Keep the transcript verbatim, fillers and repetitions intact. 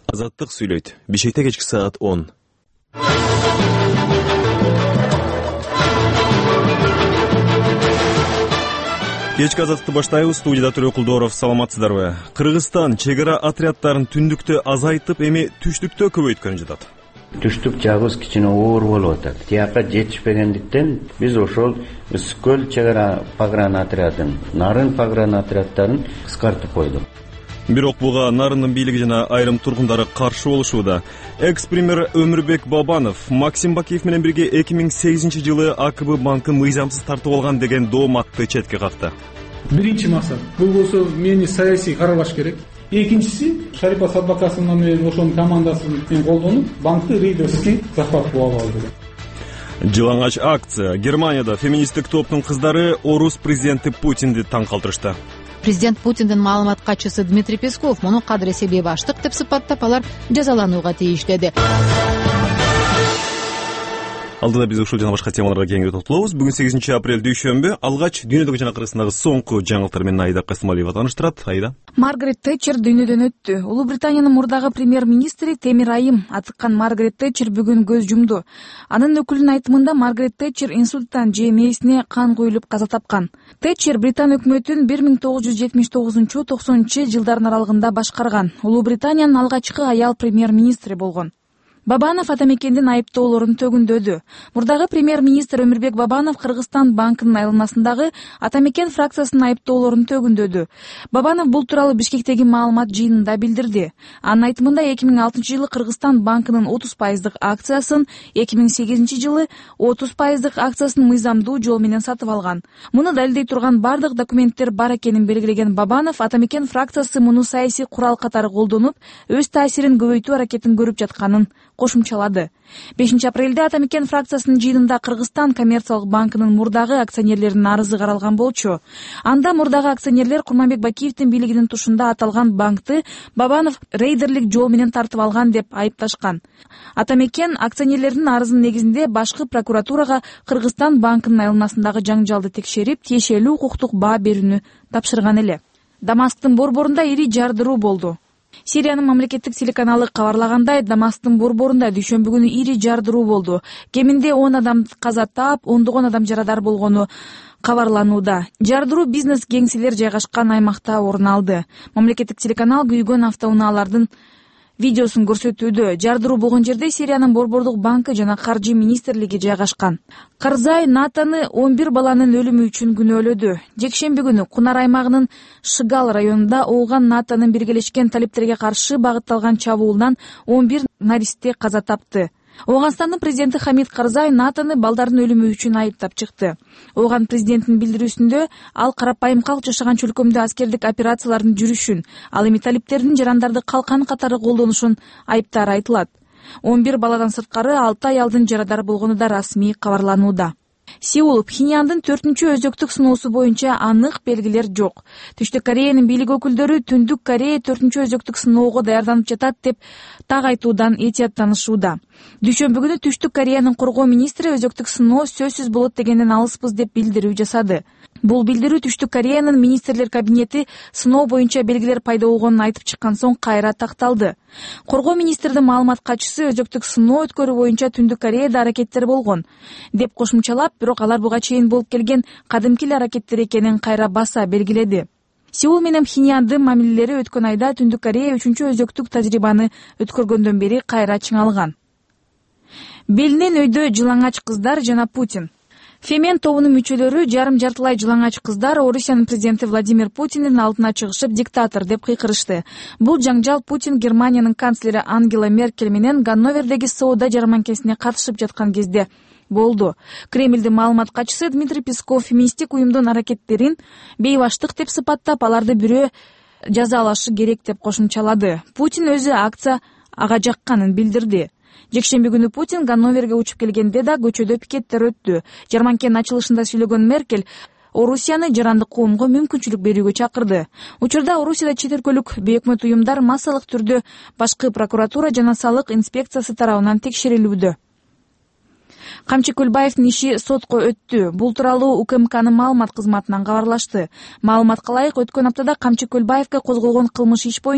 Азаттык сүйлөйт. Бишкекте кечки саат он. Кечки азаттыкты баштайбыз. Студияда Төрө Кулдоров. Саламатсыздарбы? Кыргызстан чек ара отряддарын түндүктө азайтып, эми түштүктө көбөйткөн жатат. Түштүк жагыбыз кичине оор болуп атат. Тияка жетишпегендиктен биз ошол Ысык-Көл чек ара погран отрядын, Нарын погран отряддарын кыскартып койдук. Бирок буга Нарындын бийлиги жана айрым тургундары каршы болушууда. Экс-премьер Өмүрбек Бабанов Максим Бакиев менен бирге эки миң сегизинчи жылы А К Б банкын мыйзамсыз тартып алган деген дооматты четке какты. Биринчи максат бул болсо мени саясий карабаш керек. Экинчиси Шарипа Садбакасовна менен ошонун командасын колдонуп банкты рейдерский захват кылып алды. Жылаңач акция. Германияда феминисттик топтун кыздары орус президенти Путинди таң калтырышты. Президент Путиндин маалымат катчысы Дмитрий Песков муну кадыр эсеби баштык деп сыпаттап, алар жазаланууга тийиштеди. Алдыда биз ушул жана башка темаларга кеңири токтолобуз. Бүгүн сегизинчи апрель дүйшөмбү. Алгач дүйнөдөгү жана Кыргызстандагы соңку жаңылыктар менен Айда Касымалиева тааныштырат. Айда. Маргарет Тэтчер дүйнөдөн өттү. Улуу Британиянын мурдагы премьер-министри Темир Айым атыккан Маргарет Тэтчер бүгүн көз жумду. Анын өкүлүнүн айтымында Маргарет Тэтчер инсульттан же мээсине кан куюлуп каза тапкан. Тэтчер Британ өкмөтүн бир миң тогуз жүз жетимиш тогузунчу токсонунчу жылдардын аралыгында башкарган. Улуу Британиянын алгачкы аял премьер-министри болгон. Бабанов атамекендин айыптоолорун төгүндөдү. Мурдагы премьер-министр Өмүрбек Бабанов Кыргызстан банкынын айланасындагы атамекен фракциясынын айыптоолорун төгүндөдү. Бабанов бул тууралуу Бишкектеги маалымат жыйынында билдирди. Анын айтымында эки миң алтынчы жылы Кыргызстан банкынын отуз пайыздык акциясын, эки миң сегизинчи жылы отуз пайыздык акциясын мыйзамдуу жол менен сатып алган. Муну далилдей турган бардык документтер бар экенин белгилеген Бабанов атамекен фракциясы муну саясий курал катары колдонуп, өз таасирин көбөйтүү аракетин көрүп жатканын кошумчалады. бешинчи апрелде атамекен фракциясынын жыйынында Кыргызстан коммерциялык банкынын мурдагы акционерлеринин арызы каралган болчу. Анда мурдагы акционерлер Курманбек Бакиевдин бийлигинин тушунда аталган банкты Бабанов рейдерлик жол менен тартып алган деп айыпташкан. Атамекен акционерлердин арызынын негизинде башкы прокуратурага Кыргызстан банкынын айланасындагы жаңжалды текшерип, тиешелүү укуктук баа берүүнү тапшырган эле. Дамасктын борборунда ири жардыруу болду. Сириянын мамлекеттик телеканалы кабарлагандай, Дамасктын борборунда дүйшөмбү күнү ири жардыруу болду. Кеминде он адам каза таап, ондогон адам жарадар болгону кабарланууда. Жардыруу бизнес кеңселер жайгашкан аймакта орун алды. Мамлекеттик телеканал күйгөн автоунаалардын видеосун көрсөтүүдө. Жардыруу болгон жерде Сириянын борбордук банкы жана каржы министрлиги жайгашкан. Карзай Натаны он бир баланын өлүмү үчүн күнөөлөдү. Жекшемби күнү Кунар аймагынын Шыгал районунда ооган Натанын биргелешкен талиптерге каршы багытталган чабуулдан он бир наристе каза тапты. Ооганстандын президенти Хамид Карзай Натаны балдардын өлүмү үчүн айыптап чыкты. Ооган президенттин билдирүүсүндө ал карапайым калк жашаган чөлкөмдө аскердик операциялардын жүрүшүн, ал эми талиптердин жарандарды калкан катары колдонушун айыптары айтылат. он бир баладан сырткары алты аялдын жарадар болгону да расмий кабарланууда. Сеул Пхеньяндын төртүнчү өзөктүк сыноосу боюнча анык белгилер жок. Түштүк Кореянын бийлик өкүлдөрү Түндүк Корея төртүнчү өзөктүк сыноого даярданып жатат деп так айтуудан этияттанышууда. Дүйшөмбү күнү Түштүк Кореянын коргоо министри өзөктүк сыноо сөзсүз болот дегенден алыспыз деп билдирүү жасады. Бул билдирүү Түштүк Кореянын министрлер кабинети сыноо боюнча белгилер пайда болгонун айтып чыккан соң кайра такталды. Коргоо министрдин маалымат катчысы өзөктүк сыноо өткөрүү боюнча Түндүк Кореяда аракеттер болгон деп кошумчалап, бирок алар буга чейин болуп келген кадимки аракеттер экенин кайра баса белгиледи. Сеул менен Пхеньяндын мамилелери өткөн айда Түндүк Корея үчүнчү өзөктүк тажрыйбаны өткөргөндөн бери кайра чыңалган. Белинен өйдө жылаңач кыздар жана Путин. Фемен тобунун мүчөлөрү жарым жартылай жылаңач кыздар Орусиянын президенти Владимир Путиндин алдына чыгышып диктатор деп кыйкырышты. Бул жаңжал Путин Германиянын канцлери Ангела Меркель менен Ганновердеги соода жарманкесине катышып жаткан кезде болду. Кремлдин маалымат катчысы Дмитрий Песков феминисттик уюмдун аракеттерин бейбаштык деп сыпаттап, аларды бирөө жазалашы керек деп кошумчалады. Путин өзү акция ага жакканын билдирди. Жекшемби күнү Путин Ганноверге учуп келгенде да көчөдө пикеттер өттү. Жарманкенин ачылышында сүйлөгөн Меркель Орусияны жарандык коомго мүмкүнчүлүк берүүгө чакырды. Учурда Орусияда чет өлкөлүк бейөкмөт уюмдар массалык түрдө башкы прокуратура жана салык инспекциясы тарабынан текшерилүүдө. Камчы Көлбаевдин иши сотко өттү. Бул тууралуу У К М Кнын маалымат кызматынан кабарлашты. Маалыматка ылайык, өткөн аптада Камчы Көлбаевге козголгон кылмыш иш боюнча